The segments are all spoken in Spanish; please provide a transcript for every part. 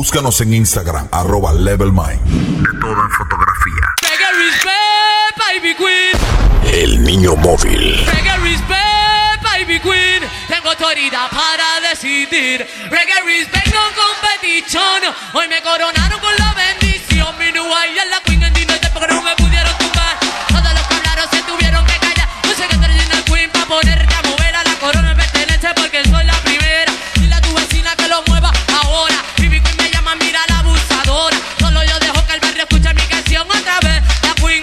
Búscanos en Instagram, @LevelMind. De todo en fotografía. Baby Queen. El niño móvil. Reggae respect, baby queen. Tengo autoridad para decidir. Reggae respect, no competición. Hoy me coronaron con la bendición. Mi new eye es la queen en dinero porque no me pudieron tumbar. Todos los que hablaron se tuvieron que callar. No sé qué trae la queen para ponerte a mover a la corona. Me pertenece porque soy la primera. Dile a tu vecina que lo mueva ahora. Baby queen me llama, mira la abusadora. Solo yo dejo que el barrio escuche mi canción otra vez. La queen.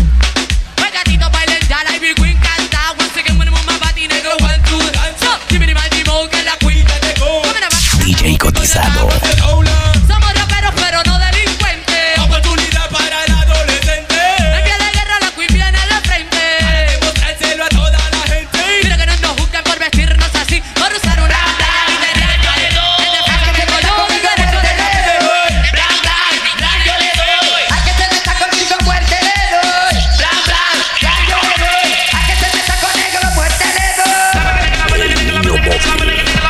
DJ Cotizado. Somos raperos pero no delincuentes. Oportunidad para el adolescente. En pie de guerra la queen viene de frente. Para demostrárselo a toda la gente. Mira que no nos juzgan por vestirnos así, por usar una playa literal. Desde fácil que tengo yo mi derecho de ley. Blan, blan, yo le doy. A que se meta conmigo muerte le doy. Blan, blan, yo le doy. A que se meta con negro muerte le doy. El niño móvil.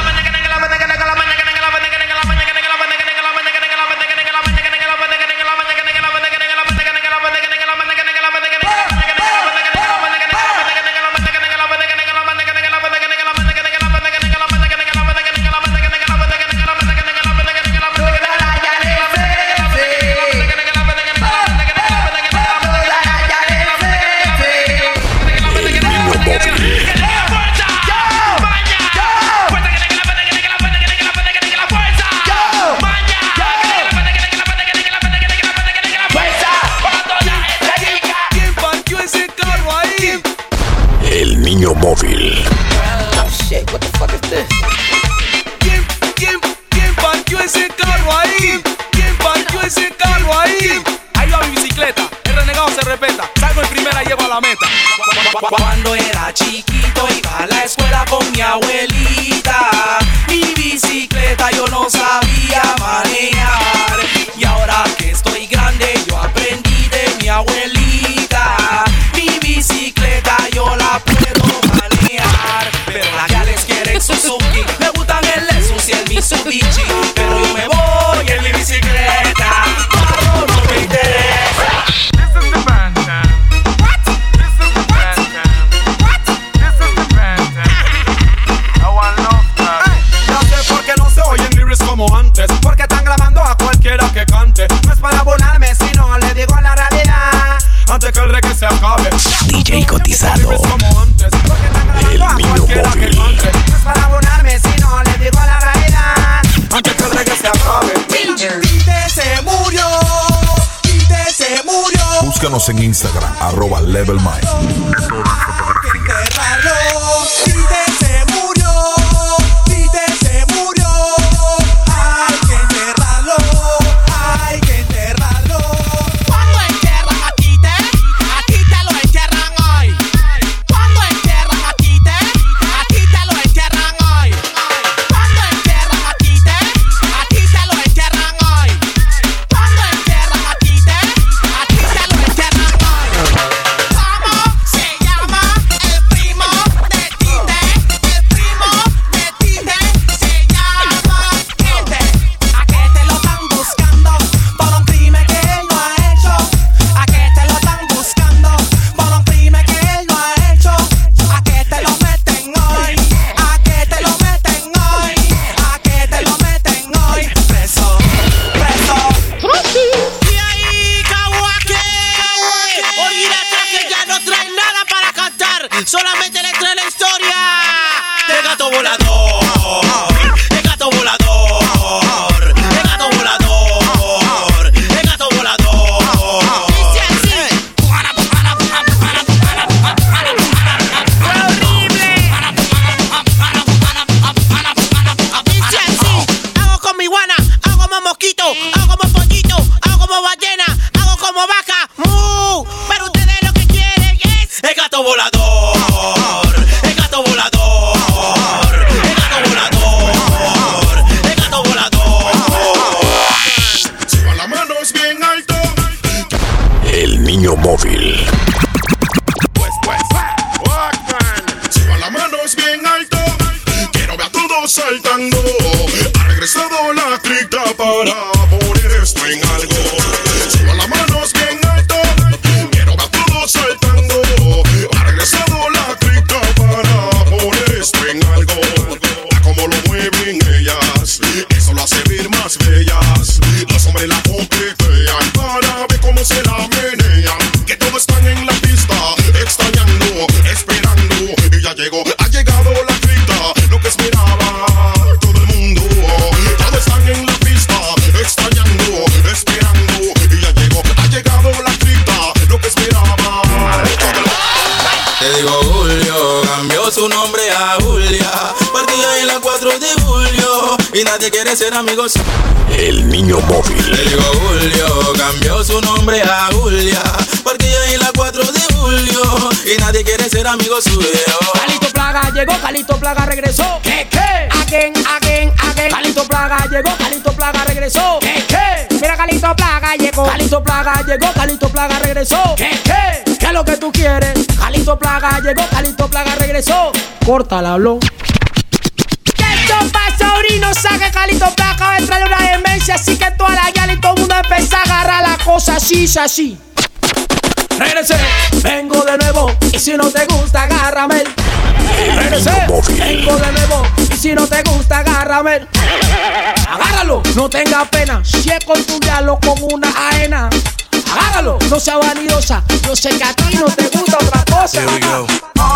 El niño móvil. Oh shit, what the fuck is this? ¿Quién parqueó ese carro ahí? ¿Quién parqueó ese carro ahí? Ahí va mi bicicleta, el renegado se respeta. Salgo en primera y llego a la meta. Cuando era chiquito iba a la escuela con mi abuelita. Mi bicicleta yo no sabía manejar. Y ahora que estoy grande yo aprendí de mi abuelita. Mi bicicleta yo la puedo manejar. Pero las gales quieren Suzuki. Me gustan el Lexus y el Mitsubishi. Pero yo me voy en mi bicicleta. Carro no me interesa. This is the Bantam. What? This is the Bantam. What? This is the Bantam. I want love story. Ya sé por qué no se oyen lyrics como antes. Porque están grabando a cualquiera que cante. No es para burlarme, sino le digo la realidad. Antes que el reggae se acabe. DJ Cotizado. Lyrics como antes. Porque están grabando a cualquiera que cante. No es para burlarme, sino le digo la realidad. Antes que el reggae se acabe. Tite se murió. Tite se murió. Búscanos en Instagram, @LevelMind. De todo en fotografía. Tite se murió. Tite se murió. Hay que enterrarlo. Hay que enterrarlo. Cuando entierran a Tite lo entierran hoy. Cuando entierran a Tite lo entierran hoy. Cuando entierran a Tite lo entierran hoy. Cuando entierran a Tite lo entierran hoy. ¿Cómo se llama el primo de Tite? El primo de Tite se llama Ete. ¿A qué te lo están buscando por un crimen que él no ha hecho? ¿A qué te lo están buscando por un crimen que él no ha hecho? ¿A qué te lo meten hoy? ¿A qué te lo meten hoy? ¿A qué te lo meten hoy? Preso, preso. Y ahí, Kawake. Olvídate que ya no trae nada para cantar. Solamente le trae la historia del gato volador. El gato volador. El gato volador. El gato volador. Dice así. Dice así. Hago con mi iguana, hago como mosquito, hago como pollito, hago como ballena, hago como vaca. Pero ustedes lo que quieren es el gato volador. El gato volador. El gato volador. El gato volador. Suba las manos bien alto. El niño móvil. Suba las manos bien alto. Quiero ver a todos saltando. Ha regresado la cripta para más bellas. Los hombres la coquetean para ver cómo se la menean. Que todos están en la pista, extrañando, esperando. Y ya llegó, ha llegado la cripta, lo que esperaba todo el mundo. Todos están en la pista, extrañando, esperando. Y ya llegó, ha llegado la cripta, lo que esperaba todo el mundo. Te digo Julio, cambió su nombre a Julia, porque hoy es la 4 de julio y nadie quiere ser amigo suyo. El niño móvil. Te digo Julio, cambió su nombre a Julia, porque hoy es la 4 de julio y nadie quiere ser amigo suyo. Calito Plaga llegó, Calito Plaga regresó. ¿Qué? Again. Calito Plaga llegó, Calito Plaga regresó. ¿Qué? Mira, Calito Plaga llegó, Calito Plaga llegó, Calito Plaga regresó. ¿Qué es lo que tú quieres? Calito Plaga llegó, Calito Plaga regresó. Córtala, habló. Esto pasa, Orino, saque Calito Plaga, va a entrar una demencia, así que toda la guía y todo el mundo empieza a agarrar la cosa así. Regresé, vengo de nuevo, y si no te gusta, agárrame. Regresé, vengo de nuevo, y si no te gusta, agárrame. Agárralo, no tengas pena, si es con tu diálogo con una ajena. Agárralo, no sea vanidosa, yo sé que a ti no te gusta otra cosa. Here we go.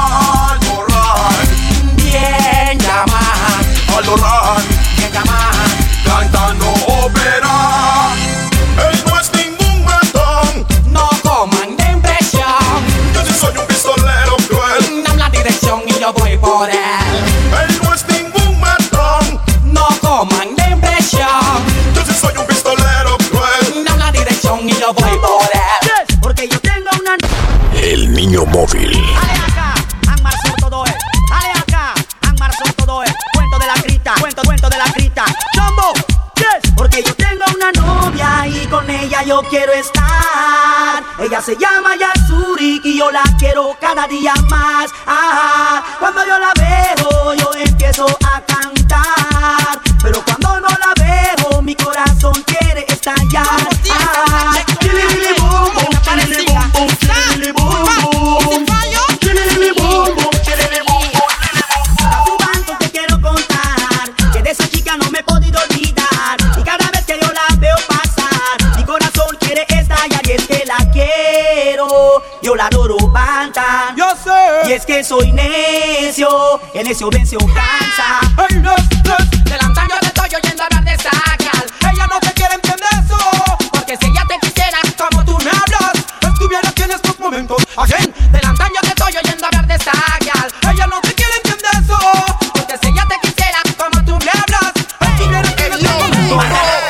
Bien llamada, bien llamada, Cantando ópera. Él no es ningún matón. no coman de impresión. Yo sí soy un pistolero cruel. Dame la dirección y yo voy por él. Él no es ningún matón. No coman de impresión. Yo sí soy un pistolero cruel. Dame la dirección y yo voy por él. Porque yo tengo una. El niño móvil. Dale acá, Anmar son todo es. Dale acá, Anmar son todo es. Cuento de la crita, cuento de la crita. Chombo, yes. Porque yo tengo una novia y con ella yo quiero estar. Ella se llama Yasuri y yo la quiero cada día más. Cuando yo la veo yo empiezo a cantar, pero cuando no la veo mi corazón quiere estallar. Chilili boom boom, chilili boom boom, chilili boom boom, chilili boom boom, chilili boom boom. Cuánto te quiero contar, que de esa chica no me he podido olvidar, y cada vez que yo la veo pasar mi corazón quiere estallar, y es que la quiero, yo la adoro banta. Yo sé, y es que soy necio, el necio vence o cansa. Del antaño te estoy oyendo hablar de sacar. Ella no te quiere entender eso, porque si ella te quisiera como tú me hablas, estuviera aquí en estos momentos. Again. Del antaño te estoy oyendo hablar de sacar. Ella no te quiere entender eso, porque si ella te quisiera como tú me hablas, estuviera aquí en estos momentos.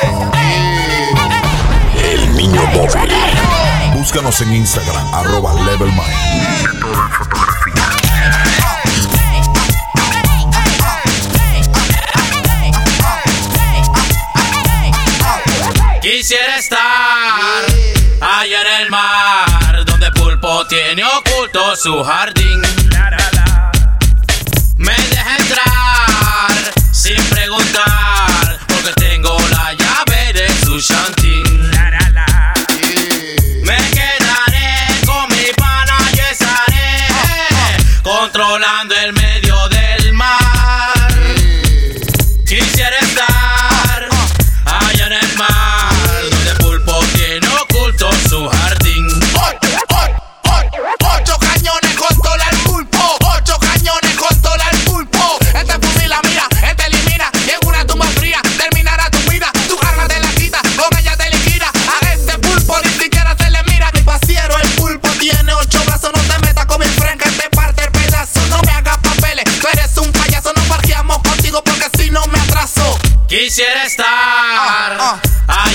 El niño móvil. Búscanos en Instagram, @levelmind. De todo en fotografía. Quisiera estar allá en el mar, donde Pulpo tiene oculto su jardín. Me deja entrar sin preguntar, porque tengo la llave de su shantín. Me quedaré con mi pana y estaré controlando el medio del mar. Quisiera estar allá en el mar, donde Pulpo tiene oculto su jardín. 8 cañones controla el pulpo. 8 cañones controla el pulpo. Este fusila mira, este elimina. Y en una tumba fría terminará tu vida. Tu arma te la quita, con ella te liquida. A este pulpo ni siquiera se le mira. Mi pasiero, el pulpo tiene 8 brazos. No te metas con mi frenca, te parte el pedazo. No me hagas papeles, tú eres un payaso. No parqueamos contigo porque si no me atraso. Quisiera estar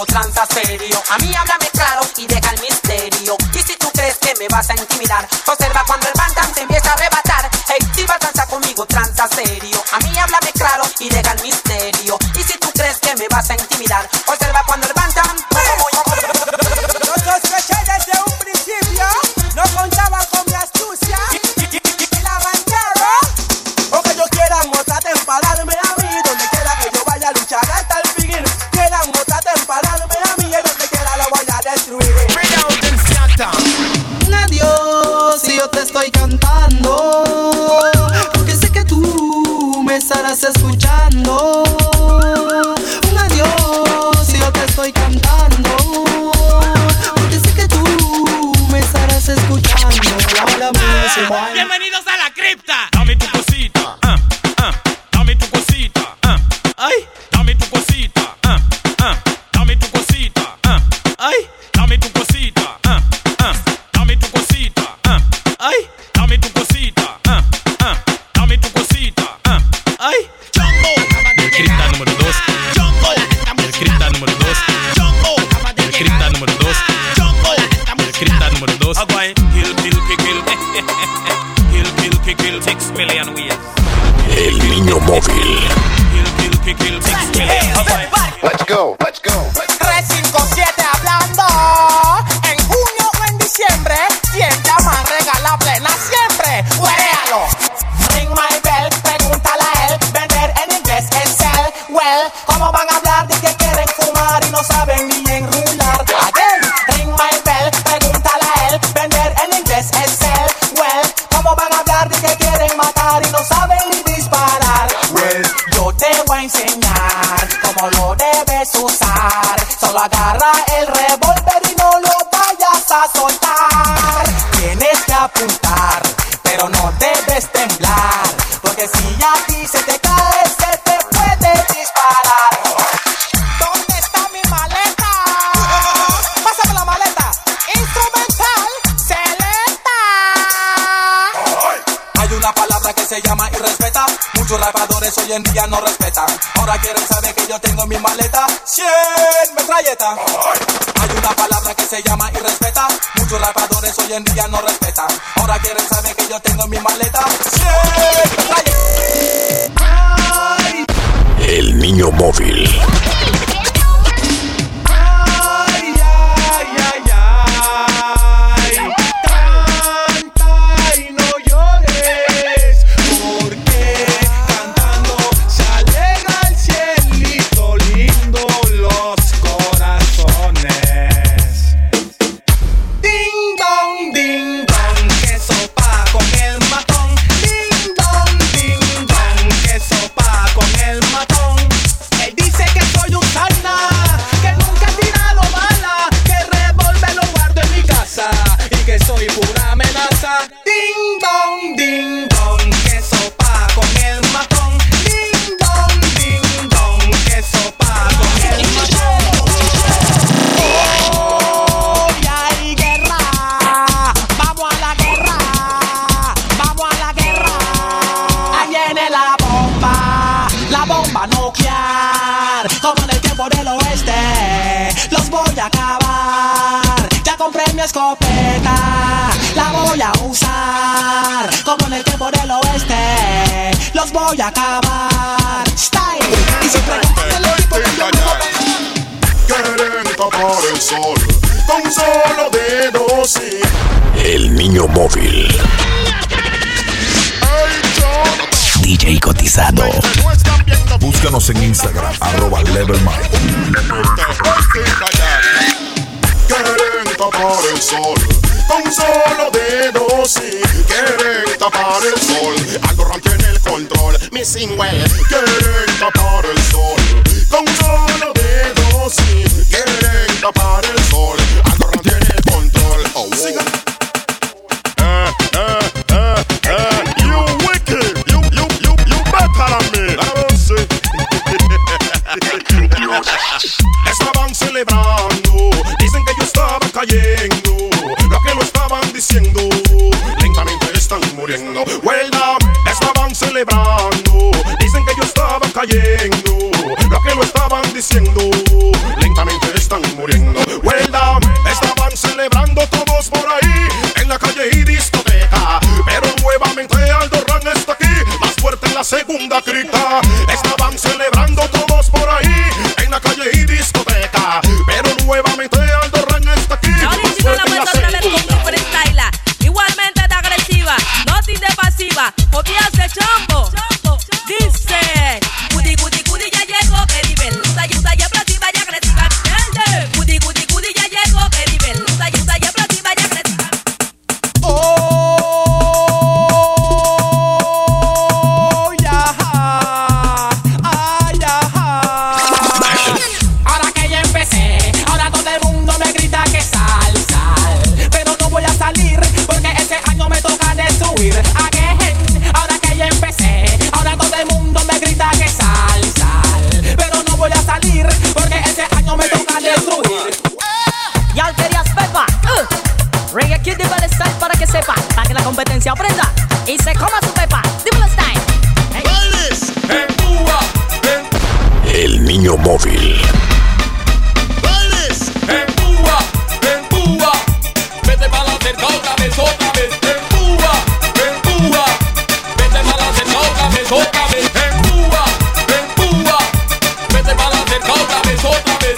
conmigo, tranza serio. A mí háblame claro y deja el misterio. Y si tú crees que me vas a intimidar, observa cuando el bantam te empieza a arrebatar. Hey, si vas a danzar conmigo, tranza serio. A mí háblame claro y deja el misterio. Y si tú crees que me vas a intimidar, observa cuando el bantam. Lo sospeché desde un principio, no contaban con mi astucia. Y la bancaron, o que ellos quieran o traten de pararme a mí. Donde quiera que yo vaya a luchar hasta el fin. Quieran o traten de pararme a mí. Y donde quiera lo voy a destruir. Un adiós si yo te estoy cantando, porque sé que tú me estarás escuchando. Un adiós si yo te estoy cantando, porque sé que tú me estarás escuchando. Hola, Bienvenidos a la cripta. Dame tu cosita, dame tu cosita, ay, dame tu cosita, dame tu cosita, ay, dame tu cosita, dame tu cosita, ay, dame tu cosita, dame tu cosita, ay. El cripta número 2, el cripta número 2, el cripta número 2, el cripta número 2. Kill 6 million years. El niño móvil. Kill 6 million. Let's go, let's go. 357 hablando. En junio o en diciembre, quien llama regala plena siempre. Huérealo. Ring my bell, pregúntale a él. Vender en inglés es sell. Well, ¿cómo van a hablar de que quieren fumar y no saben ni enrular? Again, ring my bell, pregúntale a él. Vender en inglés es sell. Well, ¿cómo van a hablar de que quieren matar y no saben ni disparar? Well, yo te voy a enseñar cómo lo debes usar. Solo agarra el revólver y no lo vayas a soltar. Tienes que apuntar, pero no debes temblar, porque si a ti se te cae, se te puede disparar. ¿Dónde está mi maleta? Pásame la maleta. Instrumental, selecta. Hay una palabra que se llama irrespeta. Muchos rapadores hoy en día no respetan. Ahora quieren saber que yo tengo en mi maleta 100 metralletas. Hay una palabra que se llama irrespeta. Muchos rapadores hoy en día no respetan. Ahora quieren saber que yo tengo en mi maleta 100 metralletas. El niño móvil. Escopeta, la voy a usar como en el tiempo del oeste. Los voy a acabar. Style. Y si preguntan el equipo de quieren tapar el sol con un solo dedo, sí. El niño móvil. DJ Cotizado. Búscanos en Instagram, @levelmind. Quieren tapar el sol con un solo dedo, sí. Quieren tapar el sol, Aldo tiene el control. Missing well. Quieren tapar el sol con un solo dedo, sí. Quieren tapar el sol, Aldo tiene el control. Oh, you wicked, you better than me. Estaban celebrando, dicen que yo estaba cayendo. Lo que lo estaban diciendo, lentamente están muriendo. Well down, estaban celebrando, dicen que yo estaba cayendo. Lo que lo estaban diciendo, lentamente están competencia aprenda y se coma su pepa. Dímelo, Stein. El niño móvil. Empúa, vete para la cerca otra vez, empúa, vete para la cerca otra vez, empúa, vete para la cerca otra vez, empúa,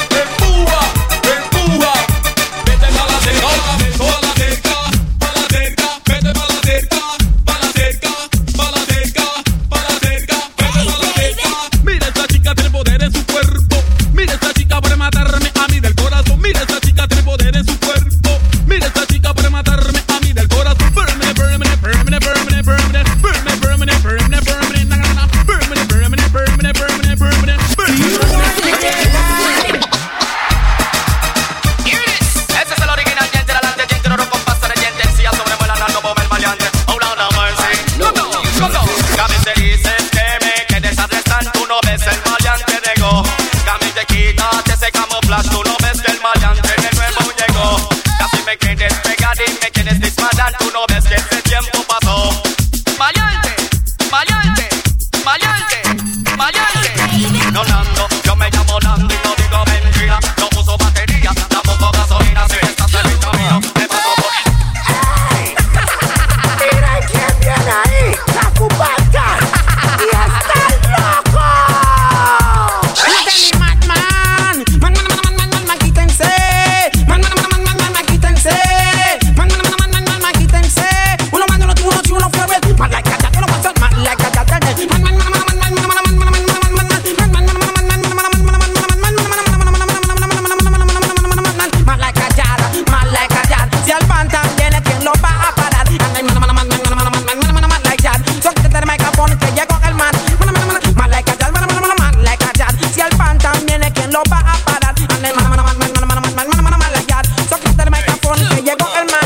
vete para la cerca otra vez, para la cerca, vete para la cerca, para la cerca, para la cerca, para la cerca, vete para la cerca. Mira esta chica tiene poder en su cuerpo, mira esta chica puede matarme a mí del corazón, mira esta chica tiene poder en su cuerpo, mira esta chica puede matarme a mí del corazón. Ese es el original diente, delante diente, no compasa de diente, si ya sobrevuela no como el maleante. Oh Lord of mercy, no. Cami te dices que me quedes arrestar, tú no ves el maleante llegó. Cami te quitas ese camuflaje, tú no ves que el maleante de nuevo llegó. Casi me quedes pegado y me quieres disparar, tú no ves que ese tiempo pasó. Maleante. No Nando, yo me llamo Nando y no digo mentira. No uso batería, tampoco gasolina. Si estás en el camino, me paso por... Mira quién viene ahí, la cubata. Y está loco. Man, quítense. Man, quítense. Man, quítense. Uno manda los tiburones y uno fue a ver. Man, like a cat, uno pasa, man, like a cat. Si al pan también es quien lo va a parar. Like that. So quítate el micrófono que llegó el man. Like that. Si al pan también es quien lo va a parar. Like that. So quítate el micrófono que llegó el man.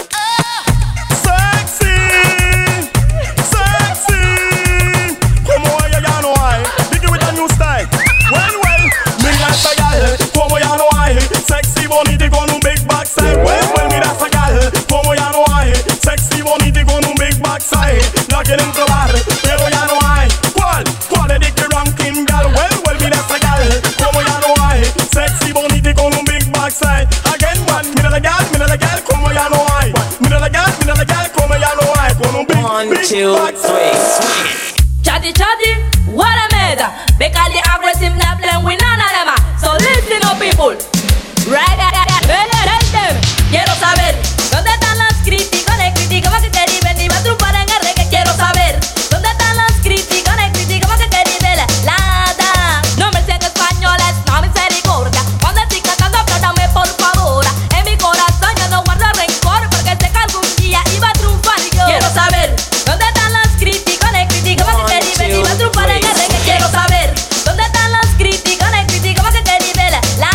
Sexy, como ella ya no hay. Vicky with a new style. Well, mira esa gal, como ya no hay. Sexy, bonita y con un big backside. Well, mira esa gal, como ya no hay. Sexy, bonita y con un big backside. La quieren probar, pero ya no hay. ¿Cuál es Dicky Rankin gal? Well, mira esa gal, como ya no hay. Sexy, bonita y con un big backside. Again, mira la gal, como ya no hay. Mira la gal, como ya no hay. Con un big backside. Chatty, what a meta. Because the aggressive not playing with none of them. So listen up, people. Right, tell them. Quiero saber dónde están las críticas, va que querer y va a triunfar en el reggae. Quiero saber dónde están las críticas, va que querer la no me sean españoles, no misericordia. Cuando estoy cantando, aplátame por favor. En mi corazón yo no guardo rencor, porque sé que algún día iba a triunfar yo. Quiero saber dónde están las críticas, va que querer y va a triunfar en el reggae. Quiero saber dónde están las críticas, va que querer la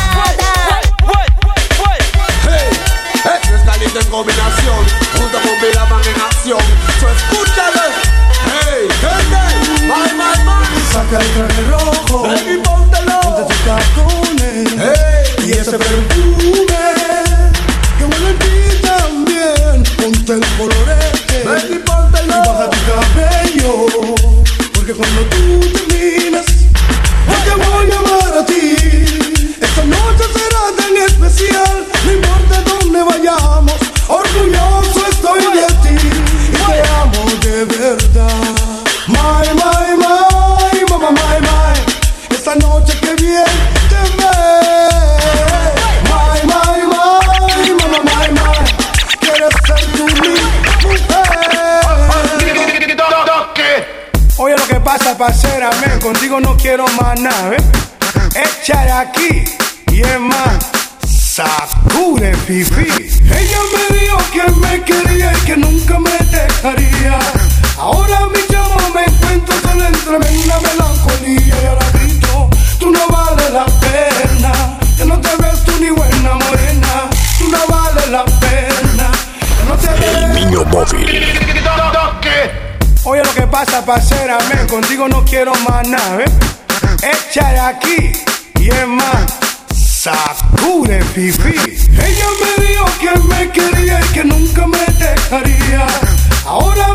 Esto es caliente en combinación, junto con Milaman en acción. So escúchalo. Hey, saca el traje rojo, baby, póntelo. ponte tus tacones, hey, y ese perfume que huele a ti también. Ponte el colorete, baby, póntelo. y baja tu cabello, porque cuando tú terminas, yo te voy a amar a ti. Esta noche será tan especial, no importa dónde vayamos, orgulloso estoy de ti y te amo de verdad. My, esta noche que bien te ve. My, quieres ser tú mi mujer. Oye lo que pasa, parcera, men, contigo no quiero más nada, ¿eh? Échale aquí y es más, sacude pipí. Ella me dijo que me quería y que nunca me dejaría. Ahora mi chamo me encuentro solo en tremenda melancolía. Y ahora grito, tú no vales la pena, que no te ves tú ni buena morena. Tú no vales la pena, que no te ves. El niño móvil. Oye lo que pasa, parcera, men, contigo no quiero más nada, ¿eh? Échale aquí y es más, sacude pipí. Ella me dijo que me quería y que nunca me dejaría. Ahora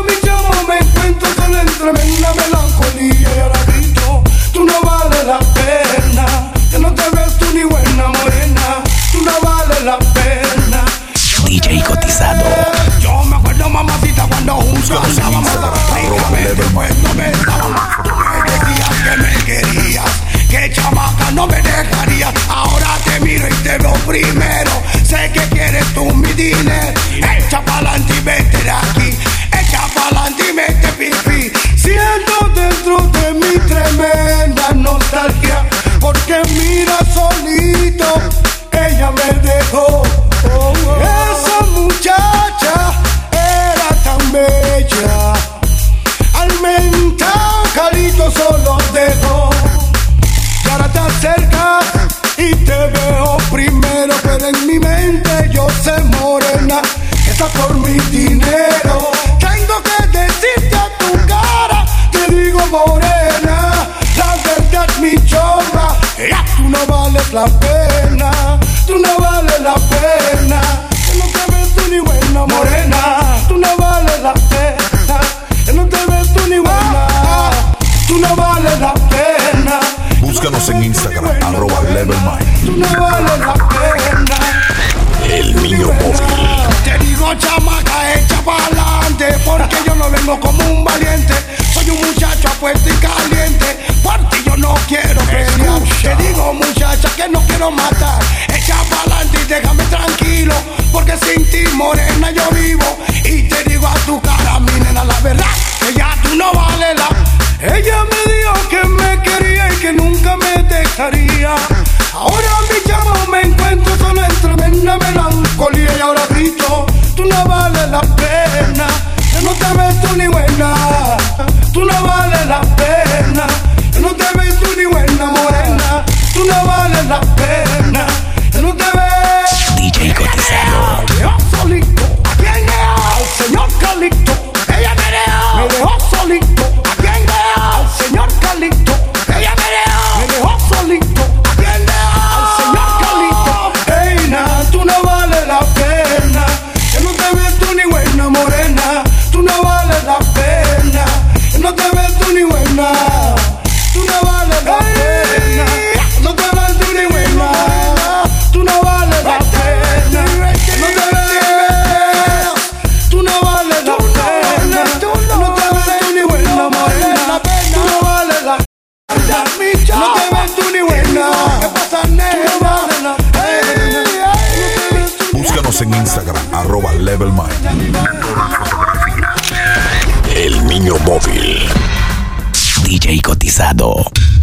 dinero. Echa pa'lante y vete de aquí. Echa pa'lante y mete pipí. Siento dentro de mi tremenda nostalgia, porque mira solito, ella me dejó. Esa muchacha era tan bella, al mentao Carito solo dejó. Y ahora te acercas y te veo primero, pero en mi mente yo sé morena, está por mi dinero. Tengo que decirte a tu cara, te digo morena, la verdad mi chomba, ya tú no vales la pena, tú no vales la pena, que no te ves tú ni buena morena, tú no vales la pena, que no te ves tú ni buena, tú no vales la pena. Búscanos en Instagram, @levelmind. Tú no vales la pena. El niño móvil. Te digo chamaca, echa pa'lante, porque yo no vengo como un valiente. Soy un muchacho apuesto y caliente, por ti yo no quiero pelear. Te digo muchacha que no quiero matar. Echa pa'lante y déjame tranquilo, porque sin ti morena yo vivo. Y te digo a tu cara, mi nena, la verdad, que ya tú no vales la. Ella me dijo que me quería y que nunca me dejaría. Ahora mi chamo me encuentro solo en tremenda melancolía. Y ahora grito, tú no vales la pena, que no te ves tú ni buena, tú no vales la pena, que no te ves tú ni buena morena, tú no vales la pena, que no te ves. DJ Cotizado. Me dejó solito, ¿a quién dejó? Al señor Calito. Ella me dejó solito, ¿a quién dejó? Al señor Calito. Ella me dejó solito, ¿a quién dejó? Al señor Calito. Ey, na, tú no vales la pena, que no te ves tú ni buena morena, tú no vales la pena, que no te ves tú ni buena, tú no vales la pena, no te ves tú ni buena, tú no vales la pena, que no te ves, tú no vales la pena, no te ves tú ni buena morena, tú no vales la pena, no te ves tú ni buena, ¿qué pasa nena? Búscanos en Instagram, @levelmind. El niño móvil. DJ Cotizado.